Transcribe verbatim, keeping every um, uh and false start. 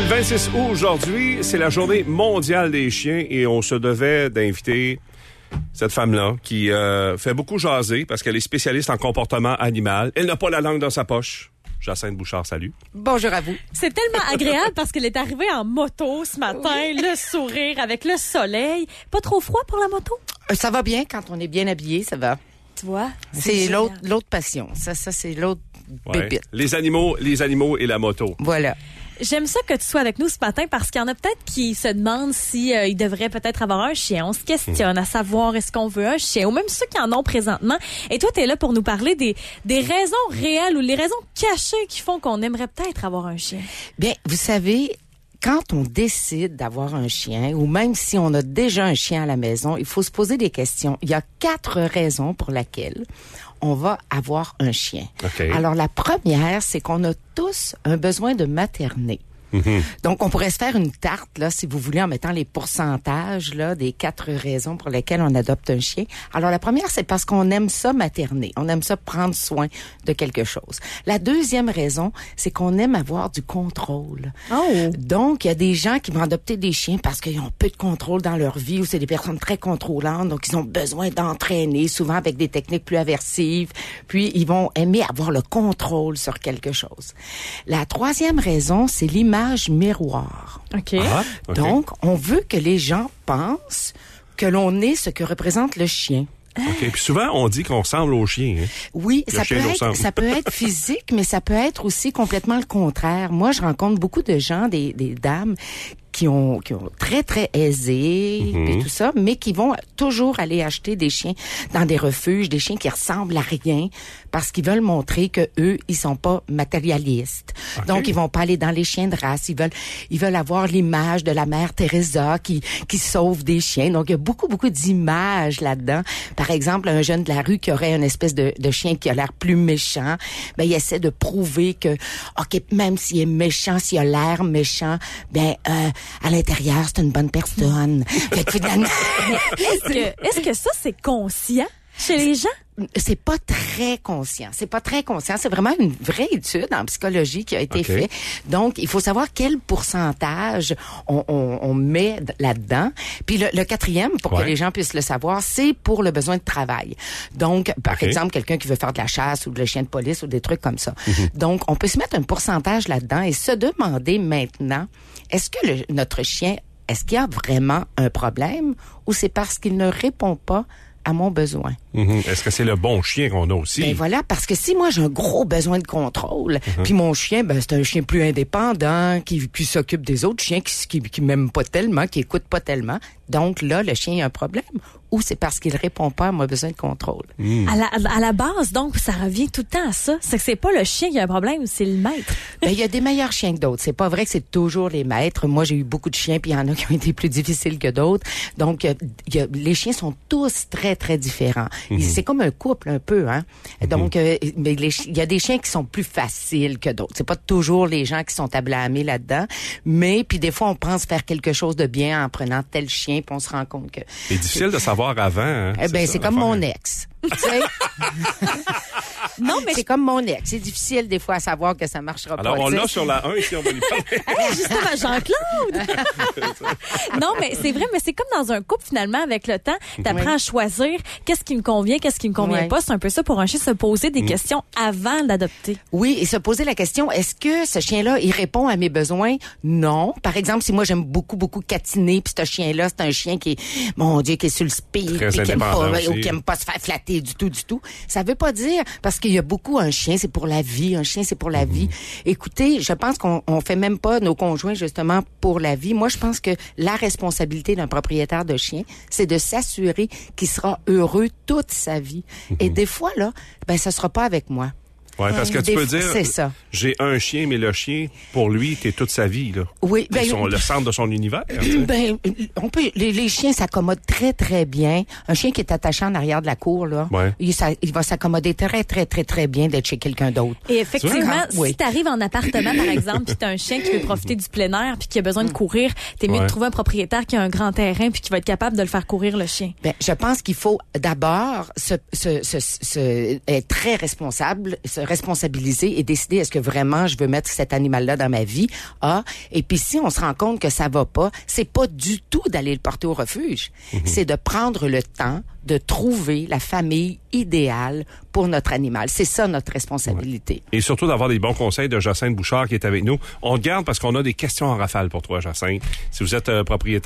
vingt-six août aujourd'hui, c'est la journée mondiale des chiens et on se devait d'inviter cette femme-là qui euh, fait beaucoup jaser parce qu'elle est spécialiste en comportement animal. Elle n'a pas la langue dans sa poche. Jacinthe Bouchard, salut. Bonjour à vous. C'est tellement agréable parce qu'elle est arrivée en moto ce matin, oui. Le sourire avec le soleil. Pas trop froid pour la moto? Euh, ça va bien quand on est bien habillé, ça va. Tu vois? C'est, c'est l'autre, l'autre passion. Ça, ça c'est l'autre ouais. pépite. Les animaux, les animaux et la moto. Voilà. J'aime ça que tu sois avec nous ce matin parce qu'il y en a peut-être qui se demandent si euh, ils devraient peut-être avoir un chien. On se questionne à savoir est-ce qu'on veut un chien ou même ceux qui en ont présentement. Et toi, tu es là pour nous parler des, des raisons réelles ou les raisons cachées qui font qu'on aimerait peut-être avoir un chien. Bien, vous savez, quand on décide d'avoir un chien, ou même si on a déjà un chien à la maison, il faut se poser des questions. Il y a quatre raisons pour lesquelles on va avoir un chien. Okay. Alors, la première, c'est qu'on a tous un besoin de materner. Mm-hmm. Donc, on pourrait se faire une tarte, là, si vous voulez, en mettant les pourcentages, là, des quatre raisons pour lesquelles on adopte un chien. Alors, la première, c'est parce qu'on aime ça materner. On aime ça prendre soin de quelque chose. La deuxième raison, c'est qu'on aime avoir du contrôle. Oh. Donc, il y a des gens qui vont adopter des chiens parce qu'ils ont peu de contrôle dans leur vie ou c'est des personnes très contrôlantes. Donc, ils ont besoin d'entraîner, souvent avec des techniques plus aversives. Puis, ils vont aimer avoir le contrôle sur quelque chose. La troisième raison, c'est l'image miroir. OK. Ah, okay. Donc, on veut que les gens pensent que l'on est ce que représente le chien. OK. Puis souvent, on dit qu'on ressemble au chien. Hein? Oui, le ça peut, être, ça peut être physique, mais ça peut être aussi complètement le contraire. Moi, je rencontre beaucoup de gens, des, des dames, qui ont, qui ont très, très aisé mm-hmm. et tout ça, mais qui vont toujours aller acheter des chiens dans des refuges, des chiens qui ressemblent à rien, parce qu'ils veulent montrer que eux, ils sont pas matérialistes. Okay. Donc, ils vont pas aller dans les chiens de race. Ils veulent, ils veulent avoir l'image de la mère Teresa qui, qui sauve des chiens. Donc, il y a beaucoup, beaucoup d'images là-dedans. Par exemple, un jeune de la rue qui aurait une espèce de, de chien qui a l'air plus méchant, ben, il essaie de prouver que, OK, même s'il est méchant, s'il a l'air méchant, ben, euh, à l'intérieur, c'est une bonne personne. Fait que finalement... est-ce que, est-ce que ça, c'est conscient chez les gens? C'est pas très conscient. C'est pas très conscient. C'est vraiment une vraie étude en psychologie qui a été okay. faite. Donc, il faut savoir quel pourcentage on, on, on met là-dedans. Puis le, le quatrième, pour ouais. que les gens puissent le savoir, c'est pour le besoin de travail. Donc, par okay. exemple, quelqu'un qui veut faire de la chasse ou de le chien de police ou des trucs comme ça. Mm-hmm. Donc, on peut se mettre un pourcentage là-dedans et se demander maintenant, est-ce que le, notre chien, est-ce qu'il y a vraiment un problème ou c'est parce qu'il ne répond pas à mon besoin. Mm-hmm. Est-ce que c'est le bon chien qu'on a aussi? Ben voilà, parce que si moi j'ai un gros besoin de contrôle, mm-hmm. puis mon chien, ben c'est un chien plus indépendant, qui, qui s'occupe des autres chiens, qui, qui, qui m'aime pas tellement, qui écoute pas tellement. Donc là, le chien a un problème. Ou c'est parce qu'il répond pas à mon besoin de contrôle. Mm. À, la, à la base, donc, ça revient tout le temps à ça. C'est que c'est pas le chien qui a un problème, c'est le maître. Ben, il y a des meilleurs chiens que d'autres. C'est pas vrai que c'est toujours les maîtres. Moi, j'ai eu beaucoup de chiens, puis il y en a qui ont été plus difficiles que d'autres. Donc, y a, y a, les chiens sont tous très, très différents. Mm-hmm. C'est comme un couple, un peu, hein. Mm-hmm. Donc, euh, mais il y a des chiens qui sont plus faciles que d'autres. C'est pas toujours les gens qui sont à blâmer là-dedans. Mais, puis des fois, on pense faire quelque chose de bien en prenant tel chien, puis on se rend compte que... C'est difficile de savoir avant. Hein? Eh ben, c'est, c'est comme mon ex. Tu sais? Non, mais c'est je... comme mon ex. C'est difficile des fois à savoir que ça marchera Alors, pas. Alors, on l'a sur la un ici, on va lui parler. Justement, Jean-Claude! Non, mais c'est vrai, mais c'est comme dans un couple, finalement, avec le temps. T'apprends oui. à choisir qu'est-ce qui me convient, qu'est-ce qui me convient oui. pas. C'est un peu ça pour un chien, se poser des mmh. questions avant d'adopter. Oui, et se poser la question, est-ce que ce chien-là, il répond à mes besoins? Non. Par exemple, si moi, j'aime beaucoup, beaucoup catiner, puis ce chien-là, c'est un chien qui est, mon Dieu, qui est sur le speed, puis qui aime pas, ou qui aime pas se faire flatter du tout, du tout. Ça veut pas dire, parce qu'il y a beaucoup, un chien, c'est pour la vie, un chien, c'est pour la mmh. vie. Écoutez, je pense qu'on on fait même pas nos conjoints, justement, pour la vie. Moi, je pense que la responsabilité d'un propriétaire de chien, c'est de s'assurer qu'il sera heureux toute sa vie. Mmh. Et des fois, là, ben, ça sera pas avec moi. Ouais, parce que tu Des peux f... dire, c'est ça. J'ai un chien, mais le chien, pour lui, t'es toute sa vie, là. Oui, ben, son, le centre de son univers. Ben, on peut, les, les chiens s'accommodent très, très bien. Un chien qui est attaché en arrière de la cour, là, ouais. il, ça, il va s'accommoder très, très, très, très bien d'être chez quelqu'un d'autre. Et effectivement, quand, oui. si t'arrives en appartement, par exemple, puis t'as un chien qui veut profiter du plein air, puis qui a besoin de courir, t'es mieux ouais. de trouver un propriétaire qui a un grand terrain, puis qui va être capable de le faire courir, le chien. Ben, je pense qu'il faut d'abord se, se, se, se, être très responsable, se responsabiliser et décider est-ce que vraiment je veux mettre cet animal-là dans ma vie. Ah, et puis si on se rend compte que ça va pas, c'est pas du tout d'aller le porter au refuge. Mm-hmm. C'est de prendre le temps de trouver la famille idéale pour notre animal. C'est ça notre responsabilité. Ouais. Et surtout d'avoir des bons conseils de Jacinthe Bouchard qui est avec nous. On te garde parce qu'on a des questions en rafale pour toi, Jacinthe. Si vous êtes euh, propriétaire